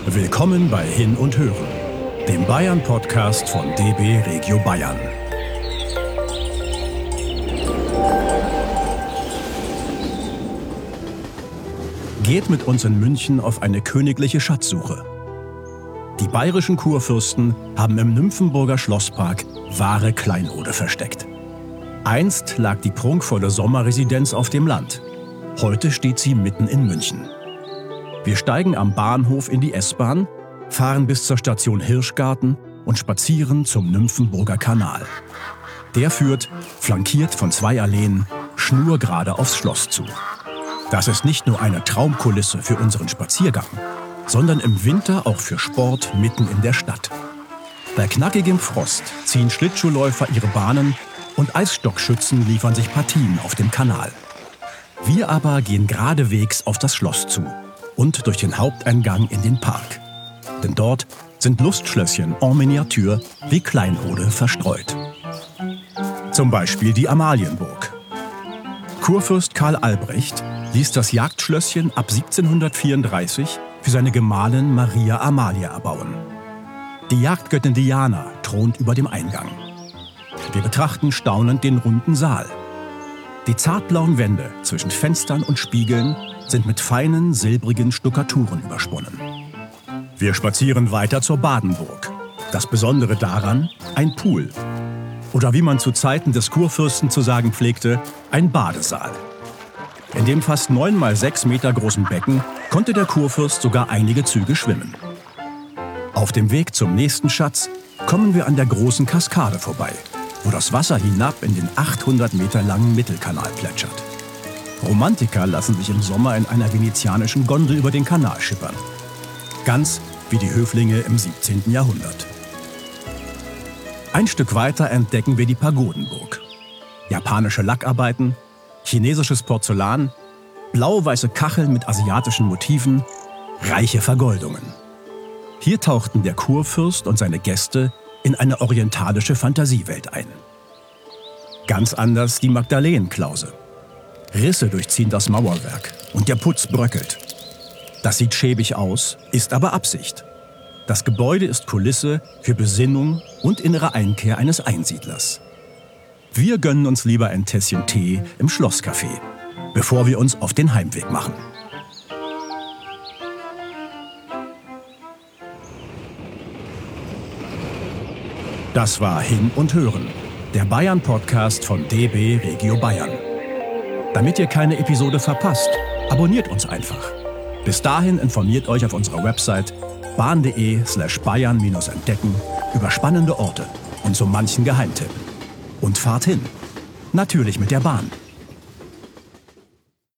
Willkommen bei Hin und Hören, dem Bayern-Podcast von DB Regio Bayern. Geht mit uns in München auf eine königliche Schatzsuche. Die bayerischen Kurfürsten haben im Nymphenburger Schlosspark wahre Kleinode versteckt. Einst lag die prunkvolle Sommerresidenz auf dem Land. Heute steht sie mitten in München. Wir steigen am Bahnhof in die S-Bahn, fahren bis zur Station Hirschgarten und spazieren zum Nymphenburger Kanal. Der führt, flankiert von 2 Alleen, schnurgerade aufs Schloss zu. Das ist nicht nur eine Traumkulisse für unseren Spaziergang, sondern im Winter auch für Sport mitten in der Stadt. Bei knackigem Frost ziehen Schlittschuhläufer ihre Bahnen und Eisstockschützen liefern sich Partien auf dem Kanal. Wir aber gehen geradewegs auf das Schloss zu und durch den Haupteingang in den Park. Denn dort sind Lustschlösschen en Miniatur wie Kleinode verstreut. Zum Beispiel die Amalienburg. Kurfürst Karl Albrecht ließ das Jagdschlösschen ab 1734 für seine Gemahlin Maria Amalia erbauen. Die Jagdgöttin Diana thront über dem Eingang. Wir betrachten staunend den runden Saal. Die zartblauen Wände zwischen Fenstern und Spiegeln sind mit feinen, silbrigen Stuckaturen übersponnen. Wir spazieren weiter zur Badenburg. Das Besondere daran, ein Pool. Oder wie man zu Zeiten des Kurfürsten zu sagen pflegte, ein Badesaal. In dem fast 9 mal 6 Meter großen Becken konnte der Kurfürst sogar einige Züge schwimmen. Auf dem Weg zum nächsten Schatz kommen wir an der großen Kaskade vorbei, wo das Wasser hinab in den 800 Meter langen Mittelkanal plätschert. Romantiker lassen sich im Sommer in einer venezianischen Gondel über den Kanal schippern. Ganz wie die Höflinge im 17. Jahrhundert. Ein Stück weiter entdecken wir die Pagodenburg. Japanische Lackarbeiten, chinesisches Porzellan, blau-weiße Kacheln mit asiatischen Motiven, reiche Vergoldungen. Hier tauchten der Kurfürst und seine Gäste in eine orientalische Fantasiewelt ein. Ganz anders die Magdalenenklause. Risse durchziehen das Mauerwerk und der Putz bröckelt. Das sieht schäbig aus, ist aber Absicht. Das Gebäude ist Kulisse für Besinnung und innere Einkehr eines Einsiedlers. Wir gönnen uns lieber ein Tässchen Tee im Schlosscafé, bevor wir uns auf den Heimweg machen. Das war Hin und Hören, der Bayern-Podcast von DB Regio Bayern. Damit ihr keine Episode verpasst, abonniert uns einfach. Bis dahin informiert euch auf unserer Website bahn.de/bayern-entdecken über spannende Orte und so manchen Geheimtipp. Und fahrt hin. Natürlich mit der Bahn.